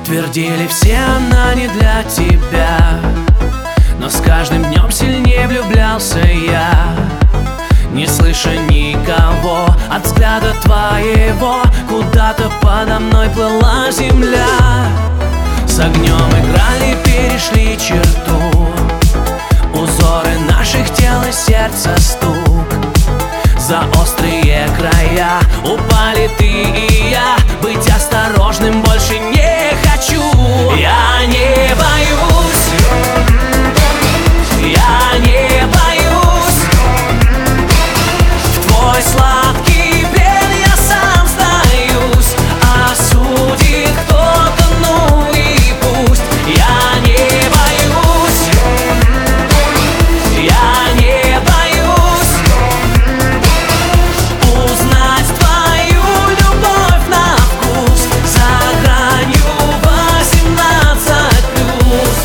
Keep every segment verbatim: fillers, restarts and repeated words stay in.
Твердили все, она не для тебя, но с каждым днем сильнее влюблялся я. Не слыша никого, от взгляда твоего куда-то подо мной плыла земля. С огнем играли, перешли черту, узоры наших тел и сердца стук. За острые края упали ты и я. Быть осторожным больше не хочу. Я не боюсь, я не боюсь. В твой сладкий плен я сам сдаюсь. Осудит кто-то, ну и пусть. Я не боюсь, я не боюсь узнать твою любовь на вкус за гранью восемнадцать плюс.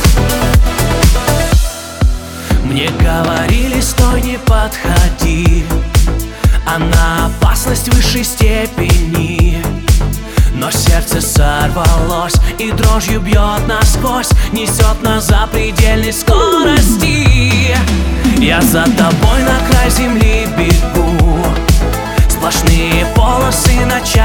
Мне говорили, стой, не подходи, а на опасность высшей степени. Но сердце сорвалось и дрожью бьет насквозь, несет на запредельной скорости. Я за тобой на край земли бегу, сплошные полосы на час.